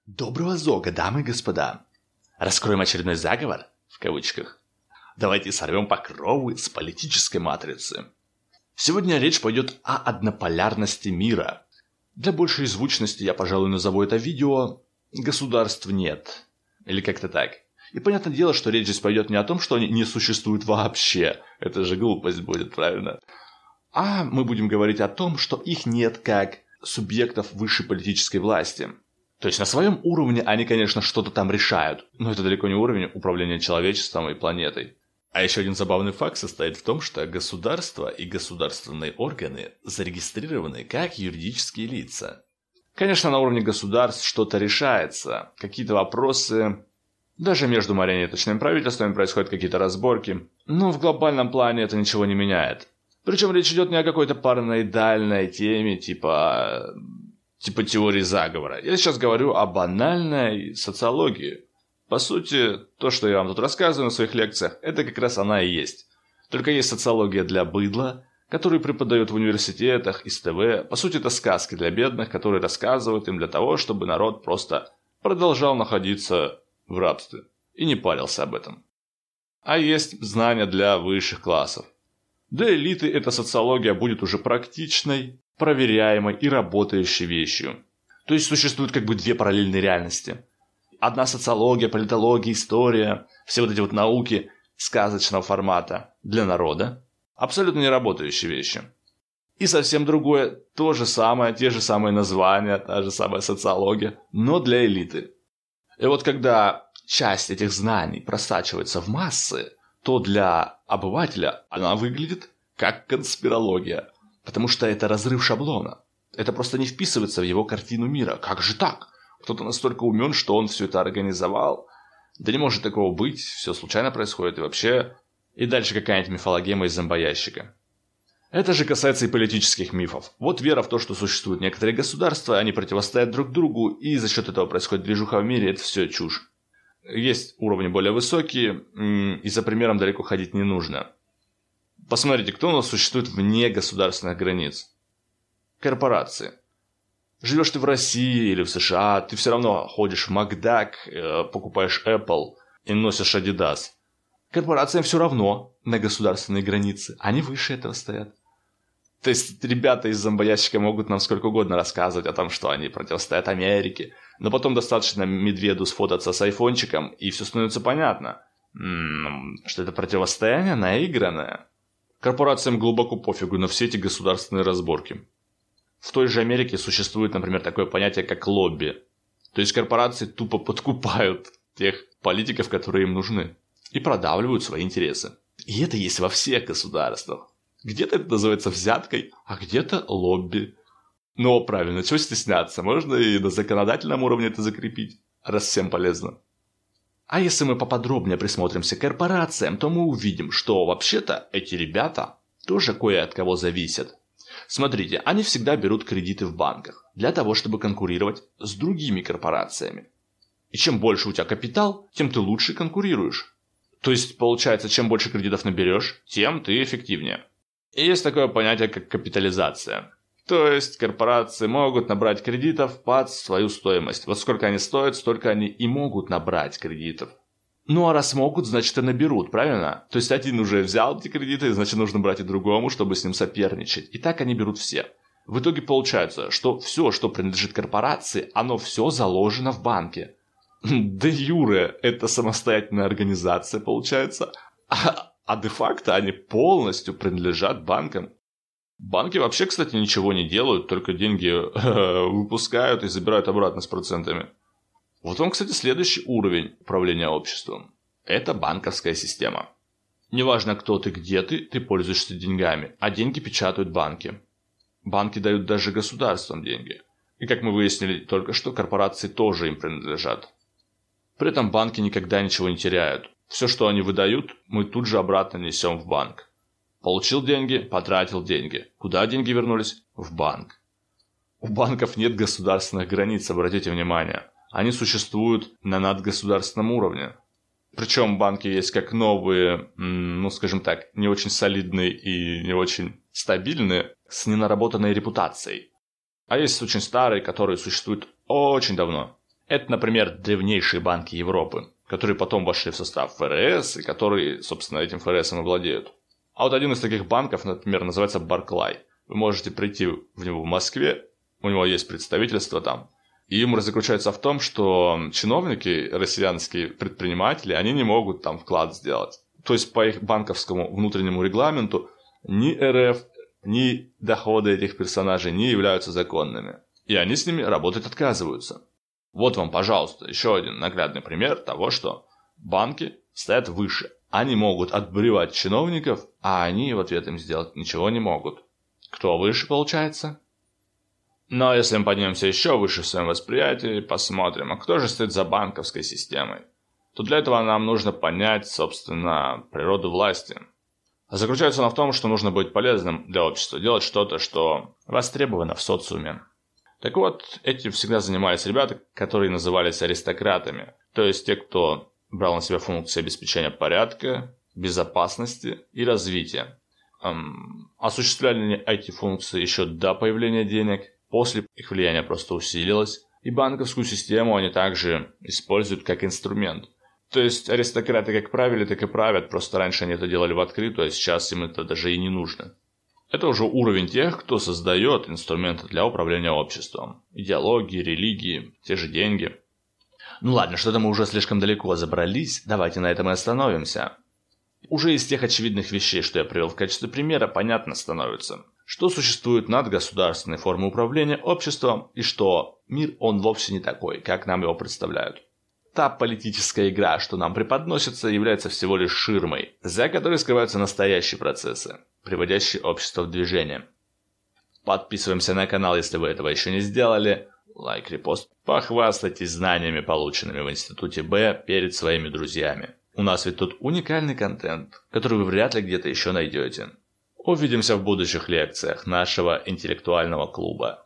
Доброго зога, дамы и господа. Раскроем очередной заговор, в кавычках. Давайте сорвем покровы с политической матрицы. Сегодня речь пойдет о однополярности мира. Для большей звучности я, пожалуй, назову это видео «Государств нет». Или как-то так. И понятное дело, что речь здесь пойдет не о том, что они не существуют вообще. Это же глупость будет, правильно? А мы будем говорить о том, что их нет как субъектов высшей политической власти. То есть на своем уровне они, конечно, что-то там решают, но это далеко не уровень управления человечеством и планетой. А еще один забавный факт состоит в том, что государства и государственные органы зарегистрированы как юридические лица. Конечно, на уровне государств что-то решается, какие-то вопросы, даже между марионеточными правительствами происходят какие-то разборки, но в глобальном плане это ничего не меняет. Причем речь идет не о какой-то параноидальной теме, типа теории заговора. Я сейчас говорю о банальной социологии. По сути, то, что я вам тут рассказываю на своих лекциях, это как раз она и есть. Только есть социология для быдла, которую преподают в университетах, из ТВ. По сути, это сказки для бедных, которые рассказывают им для того, чтобы народ просто продолжал находиться в рабстве и не парился об этом. А есть знания для высших классов. Для элиты эта социология будет уже практичной, проверяемой и работающей вещью. То есть существуют как бы две параллельные реальности. Одна социология, политология, история, все вот эти вот науки сказочного формата для народа, абсолютно не работающие вещи. И совсем другое, то же самое, те же самые названия, та же самая социология, но для элиты. И вот когда часть этих знаний просачивается в массы, то для обывателя она выглядит как конспирология. Потому что это разрыв шаблона. Это просто не вписывается в его картину мира. Как же так? Кто-то настолько умен, что он все это организовал. Да не может такого быть. Все случайно происходит и вообще. И дальше какая-нибудь мифологема из зомбоящика. Это же касается и политических мифов. Вот вера в то, что существуют некоторые государства, они противостоят друг другу, и за счет этого происходит движуха в мире, это все чушь. Есть уровни более высокие, и за примером далеко ходить не нужно. Посмотрите, кто у нас существует вне государственных границ. Корпорации. Живешь ты в России или в США, ты все равно ходишь в Макдак, покупаешь Apple и носишь Adidas. Корпорациям все равно на государственные границы. Они выше этого стоят. То есть ребята из зомбоящика могут нам сколько угодно рассказывать о том, что они противостоят Америке. Но потом достаточно медведу сфотаться с айфончиком, и все становится понятно. Что это противостояние наигранное. Корпорациям глубоко пофигу на все эти государственные разборки. В той же Америке существует, например, такое понятие, как лобби. То есть корпорации тупо подкупают тех политиков, которые им нужны. И продавливают свои интересы. И это есть во всех государствах. Где-то это называется взяткой, а где-то лобби. Но правильно, чего стесняться? Можно и на законодательном уровне это закрепить, раз всем полезно. А если мы поподробнее присмотримся к корпорациям, то мы увидим, что вообще-то эти ребята тоже кое от кого зависят. Смотрите, они всегда берут кредиты в банках для того, чтобы конкурировать с другими корпорациями. И чем больше у тебя капитал, тем ты лучше конкурируешь. То есть, получается, чем больше кредитов наберешь, тем ты эффективнее. И есть такое понятие, как капитализация. То есть, корпорации могут набрать кредитов под свою стоимость. Вот сколько они стоят, столько они и могут набрать кредитов. Ну а раз могут, значит и наберут, правильно? То есть, один уже взял эти кредиты, значит нужно брать и другому, чтобы с ним соперничать. И так они берут все. В итоге получается, что все, что принадлежит корпорации, оно все заложено в банке. Де юре это самостоятельная организация получается, а де-факто они полностью принадлежат банкам. Банки вообще, кстати, ничего не делают, только деньги выпускают и забирают обратно с процентами. Вот вам, кстати, следующий уровень управления обществом. Это банковская система. Неважно, кто ты, где ты пользуешься деньгами, а деньги печатают банки. Банки дают даже государствам деньги. И как мы выяснили только что, корпорации тоже им принадлежат. При этом банки никогда ничего не теряют. Все, что они выдают, мы тут же обратно несем в банк. Получил деньги, потратил деньги. Куда деньги вернулись? В банк. У банков нет государственных границ, обратите внимание. Они существуют на надгосударственном уровне. Причем банки есть как новые, скажем так, не очень солидные и не очень стабильные, с ненаработанной репутацией. А есть очень старые, которые существуют очень давно. Это, например, древнейшие банки Европы, которые потом вошли в состав ФРС и которые, собственно, этим ФРСом и владеют. А вот один из таких банков, например, называется Барклай. Вы можете прийти в него в Москве, у него есть представительство там. И юмор заключается в том, что чиновники, россиянские предприниматели, они не могут там вклад сделать. То есть по их банковскому внутреннему регламенту ни РФ, ни доходы этих персонажей не являются законными. И они с ними работать отказываются. Вот вам, пожалуйста, еще один наглядный пример того, что банки стоят выше. Они могут отбуревать чиновников, а они в ответ им сделать ничего не могут. Кто выше, получается? Но если мы поднимемся еще выше в своем восприятии и посмотрим, а кто же стоит за банковской системой, то для этого нам нужно понять, собственно, природу власти. Заключается она в том, что нужно быть полезным для общества, делать что-то, что востребовано в социуме. Так вот, этим всегда занимались ребята, которые назывались аристократами, то есть те, кто брал на себя функции обеспечения порядка, безопасности и развития. Осуществляли они эти функции еще до появления денег, после их влияние просто усилилось, и банковскую систему они также используют как инструмент. То есть аристократы как правили, так и правят, просто раньше они это делали в открытую, а сейчас им это даже и не нужно. Это уже уровень тех, кто создает инструменты для управления обществом. Идеологии, религии, те же деньги. Ну ладно, что-то мы уже слишком далеко забрались, давайте на этом и остановимся. Уже из тех очевидных вещей, что я привел в качестве примера, понятно становится, что существуют надгосударственные формы управления обществом и что мир он вовсе не такой, как нам его представляют. Та политическая игра, что нам преподносится, является всего лишь ширмой, за которой скрываются настоящие процессы, приводящие общество в движение. Подписываемся на канал, если вы этого еще не сделали. Лайк, репост. Похвастайтесь знаниями, полученными в Институте Б перед своими друзьями. У нас ведь тут уникальный контент, который вы вряд ли где-то еще найдете. Увидимся в будущих лекциях нашего интеллектуального клуба.